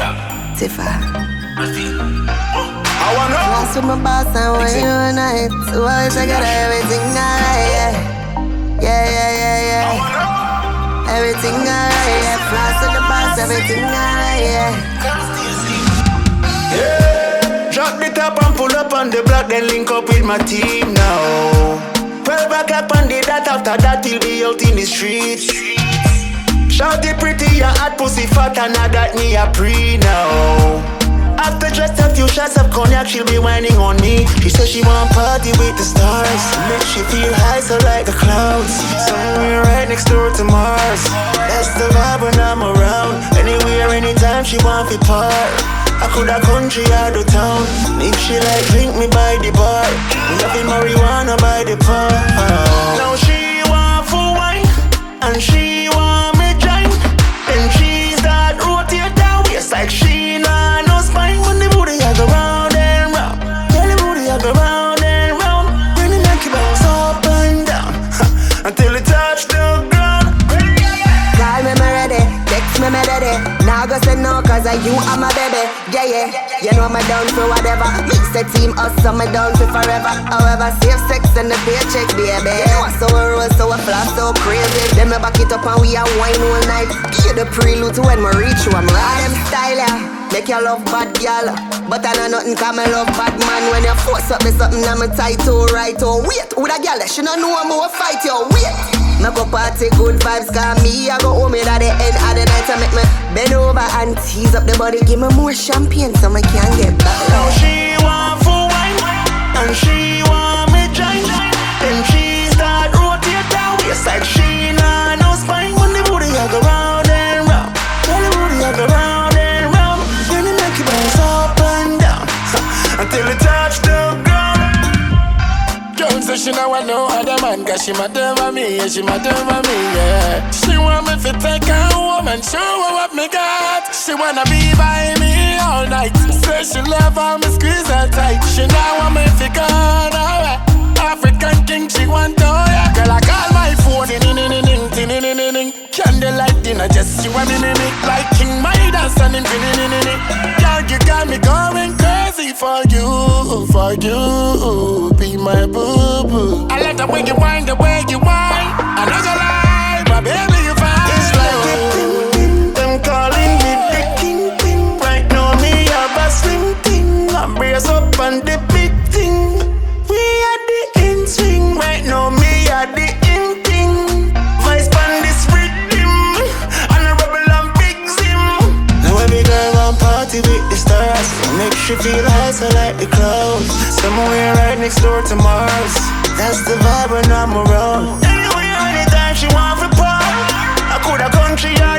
Tifa. I wanna know. Lost with my boss and when you unite. So always I got everything alright, yeah. Everything alright, yeah. Floss with the boss, everything alright, yeah. Drop the top and pull up on the block, then link up with my team now. 12 o'clock on the dot, after that we'll be out in the streets. Shout it pretty, your hot pussy fat, and now that me a pre now. After just a few shots of cognac, she'll be whining on me. She says she want party with the stars, make she feel high so like the clouds. Somewhere right next door to Mars. That's the vibe when I'm around. Anywhere, anytime she want to part. I could a country or the town. If she like drink me by the bar, loving marijuana by the pound. Now she want for wine, and she want me join. Then she start rotate down waist like she nah no spine. When the booty I go round and round, yeah, the booty I go round and round. When the neck bounce up and down, until it touch the ground. Call me ready, text me ready. Now go say no cause you are my baby. Yeah. You know me down for whatever. Mix the team us so me down for forever. However, safe sex and the paycheck, baby. So we roll, so we flop, so crazy. Then me back it up and we a wine all night. Give the prelude to when me reach you. I'm raw them style, yeah. Make you love bad girl, but I know nothing come me love bad man. When you force up me something I'm tight to right. Oh wait, with a girl she don't know I'm gonna fight you. Wait. Make a party, good vibes, cause me I go home at the end of the night. I make me bend over and tease up the body. Give me more champagne so I can get back. Now she want for wine, and she want me join. Then she start rotate down waist like she nah no spine. When the booty I go round and round, when the booty I go round and round. Then the neck bounce up and down, until it touch the ground. Girl say she know I know other man, cause she mad over me, yeah, she mad over me, yeah. She want me to take her home and show her what me got. She wanna be by me all night. Say she love how me squeeze her tight. She now want me to go nowhere. African king, she want to, yeah. Girl, I call my phone, ding. Candlelight dinner, just you and me, like King Midas and infinity. Girl, you got me going crazy for you, be my boo-boo. I love the way you whine, the way you whine. I know you lie, my baby, you fine. It's like a pin, them calling me the kingpin. Right now me have a slim thing. I brace up on the big thing. We are the in swing. Right now me are the in thing. Vice pan this rhythm, and a rebel and big zim. Now every girl want party with the stars. Make she feel high so like the clouds. Somewhere right next door to Mars. That's the vibe when I'm around. Anywhere, anytime she want for part. I could a country